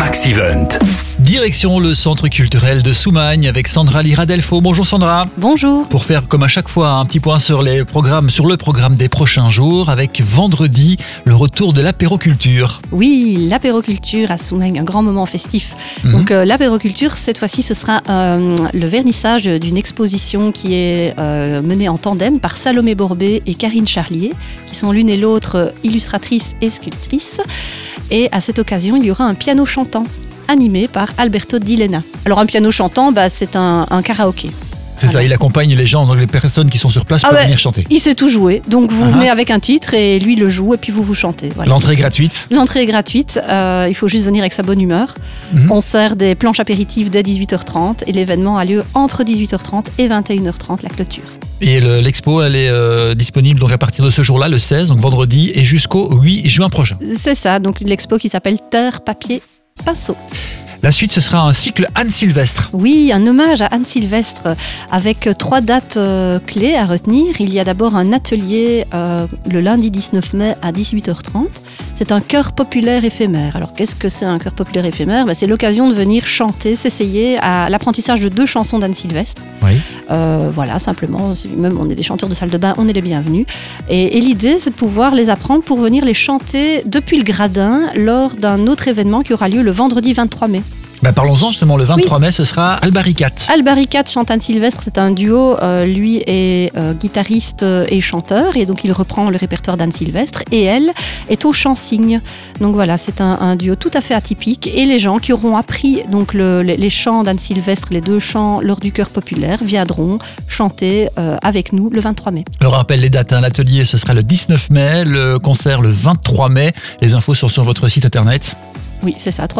Maxivent. Direction le centre culturel de Soumagne avec Sandra Lira-Delfaux. Bonjour Sandra. Bonjour. Pour faire comme à chaque fois un petit point sur le programme des prochains jours avec vendredi le retour de l'apéroculture. Oui, l'apéroculture à Soumagne, un grand moment festif. Donc l'apéroculture, cette fois-ci, ce sera le vernissage d'une exposition qui est menée en tandem par Salomé Borbet et Karine Charlier, qui sont l'une et l'autre illustratrices et sculptrices. Et à cette occasion, il y aura un piano chantant animé par Alberto Di Lena. Alors un piano chantant, c'est un karaoké. C'est ça, il accompagne les gens, donc les personnes qui sont sur place pour venir chanter. Il sait tout jouer, donc vous venez avec un titre et lui le joue et puis vous chantez. Voilà. L'entrée est gratuite. L'entrée est gratuite, il faut juste venir avec sa bonne humeur. On sert des planches apéritives dès 18h30 et l'événement a lieu entre 18h30 et 21h30, la clôture. Et l'expo, elle est disponible donc à partir de ce jour-là, le 16, donc vendredi, et jusqu'au 8 juin prochain. C'est ça, donc l'expo qui s'appelle Terre, Papier, Pinceau. La suite, ce sera un cycle Anne Sylvestre. Oui, un hommage à Anne Sylvestre avec 3 dates clés à retenir. Il y a d'abord un atelier le lundi 19 mai à 18h30. C'est un chœur populaire éphémère. Alors, qu'est-ce que c'est un chœur populaire éphémère ? C'est l'occasion de venir chanter, s'essayer à l'apprentissage de 2 chansons d'Anne Sylvestre. Oui. Voilà, simplement, même on est des chanteurs de salle de bain, on est les bienvenus. Et l'idée, c'est de pouvoir les apprendre pour venir les chanter depuis le gradin lors d'un autre événement qui aura lieu le vendredi 23 mai. Parlons-en justement, le 23 mai, ce sera Albaricat. Albaricat chante Anne Sylvestre, c'est un duo, lui est guitariste et chanteur, et donc il reprend le répertoire d'Anne Sylvestre, et elle est au chant-cygne. Donc voilà, c'est un duo tout à fait atypique, et les gens qui auront appris donc les chants d'Anne Sylvestre, les 2 chants lors du chœur populaire, viendront chanter avec nous le 23 mai. Alors, on rappelle les dates, l'atelier ce sera le 19 mai, le concert le 23 mai, les infos sont sur votre site internet. Oui, c'est ça,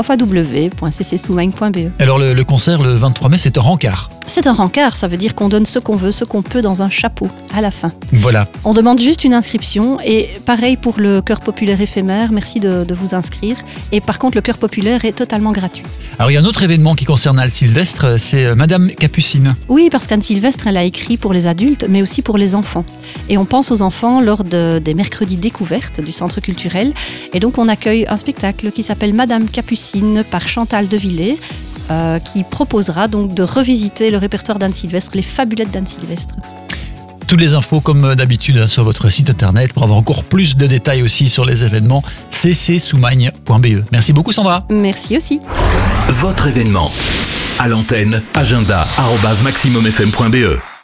www.ccsoumagne.be. Alors le concert le 23 mai, c'est un rencard. C'est un rencard, ça veut dire qu'on donne ce qu'on veut, ce qu'on peut dans un chapeau à la fin. Voilà. On demande juste une inscription et pareil pour le chœur populaire éphémère, merci de vous inscrire. Et par contre, le chœur populaire est totalement gratuit. Alors il y a un autre événement qui concerne Anne Sylvestre, c'est Madame Capucine. Oui, parce qu'Anne Sylvestre, elle a écrit pour les adultes, mais aussi pour les enfants. Et on pense aux enfants lors des mercredis découvertes du centre culturel. Et donc on accueille un spectacle qui s'appelle Madame Capucine par Chantal Devillers, qui proposera donc de revisiter le répertoire d'Anne Sylvestre, les fabulettes d'Anne Sylvestre. Toutes les infos comme d'habitude sur votre site internet pour avoir encore plus de détails aussi sur les événements ccsoumagne.be. Merci beaucoup Sandra. Merci aussi. Votre événement à l'antenne agenda@maximumfm.be.